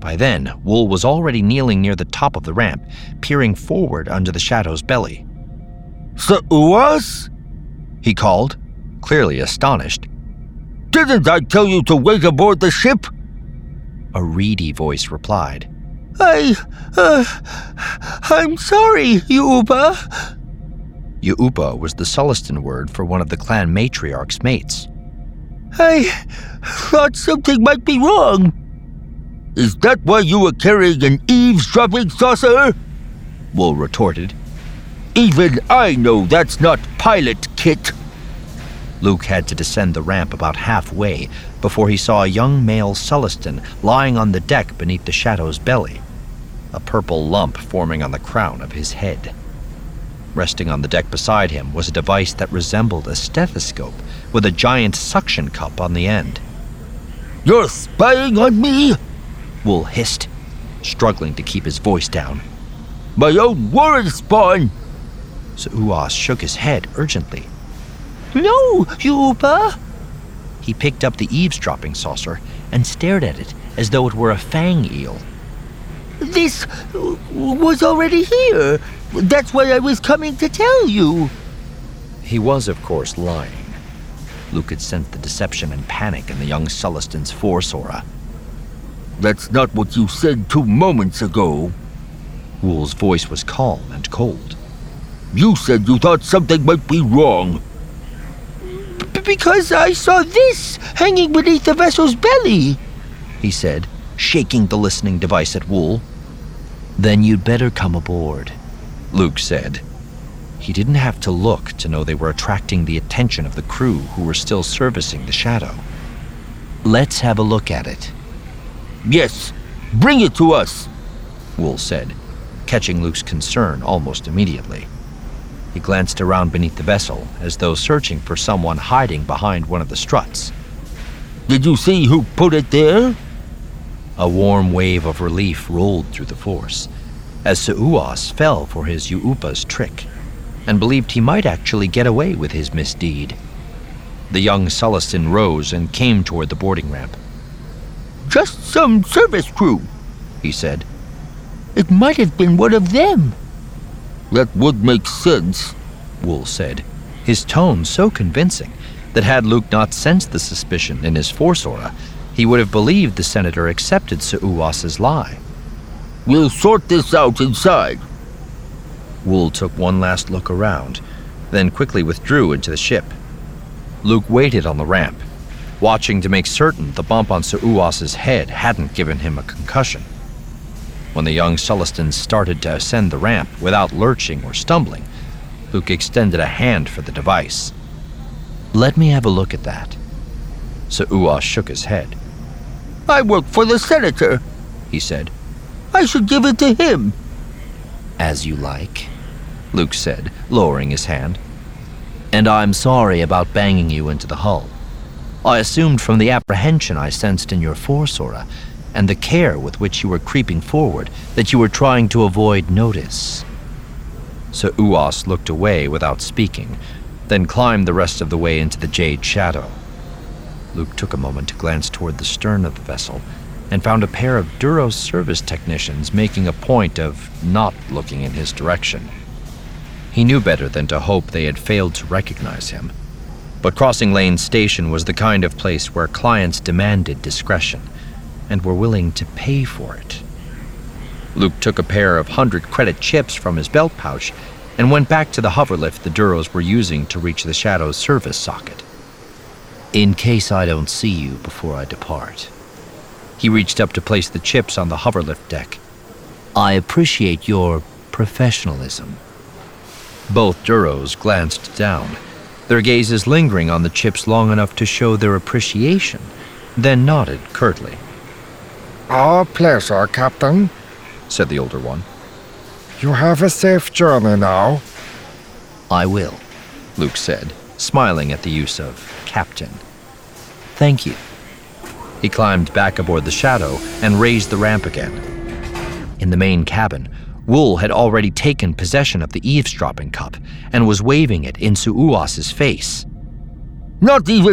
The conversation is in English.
By then, Wool was already kneeling near the top of the ramp, peering forward under the shadow's belly. "Sa'uwas?" he called, clearly astonished. "Didn't I tell you to wait aboard the ship?" A reedy voice replied. I'm sorry, Yuupa." Yuupa was the Sullustan word for one of the clan matriarch's mates. "I thought something might be wrong." "Is that why you were carrying an eavesdropping saucer?" Wool retorted. "Even I know that's not pilot kit." Luke had to descend the ramp about halfway before he saw a young male Sullustan lying on the deck beneath the shadow's belly, a purple lump forming on the crown of his head. Resting on the deck beside him was a device that resembled a stethoscope with a giant suction cup on the end. "You're spying on me?" Wool hissed, struggling to keep his voice down. "My own warren spawn!" Sa'uwas shook his head urgently. "No, Yuupa." He picked up the eavesdropping saucer and stared at it as though it were a fang eel. "This was already here. That's why I was coming to tell you." He was, of course, lying. Luke could sense the deception and panic in the young Sullustan's force aura. "That's not what you said 2 moments ago." Wool's voice was calm and cold. "You said you thought something might be wrong." "Because I saw this hanging beneath the vessel's belly," he said, shaking the listening device at Wool. "Then you'd better come aboard," Luke said. He didn't have to look to know they were attracting the attention of the crew who were still servicing the shadow. "Let's have a look at it." "Yes, bring it to us," Wool said, catching Luke's concern almost immediately. He glanced around beneath the vessel, as though searching for someone hiding behind one of the struts. "Did you see who put it there?" A warm wave of relief rolled through the force, as Sa'uwas fell for his Yuupa's trick, and believed he might actually get away with his misdeed. The young Sullustan rose and came toward the boarding ramp. "Just some service crew," he said. "It might have been one of them." "That would make sense," Wool said, his tone so convincing that had Luke not sensed the suspicion in his force aura, he would have believed the senator accepted Sa'uwas's lie. "We'll sort this out inside." Wool took one last look around, then quickly withdrew into the ship. Luke waited on the ramp, watching to make certain the bump on Sa'uwas's head hadn't given him a concussion. When the young Sullustan started to ascend the ramp without lurching or stumbling, Luke extended a hand for the device. "Let me have a look at that." Sa'uwas shook his head. "I work for the senator," he said. "I should give it to him." "As you like," Luke said, lowering his hand. "And I'm sorry about banging you into the hull. I assumed from the apprehension I sensed in your force aura and the care with which you were creeping forward that you were trying to avoid notice." Sa'uwas looked away without speaking, then climbed the rest of the way into the jade shadow. Luke took a moment to glance toward the stern of the vessel and found a pair of Duros service technicians making a point of not looking in his direction. He knew better than to hope they had failed to recognize him, but Crossing Lane Station was the kind of place where clients demanded discretion and were willing to pay for it. Luke took a pair of 100-credit chips from his belt pouch and went back to the hoverlift the Duros were using to reach the Shadow's service socket. "In case I don't see you before I depart." He reached up to place the chips on the hoverlift deck. "I appreciate your professionalism." Both Duros glanced down, their gazes lingering on the chips long enough to show their appreciation, then nodded curtly. "Our pleasure, Captain," said the older one. "You have a safe journey now." "I will," Luke said, smiling at the use of Captain. "Thank you." He climbed back aboard the Shadow and raised the ramp again. In the main cabin, Wool had already taken possession of the eavesdropping cup and was waving it in Sa'uwas's face. "Not even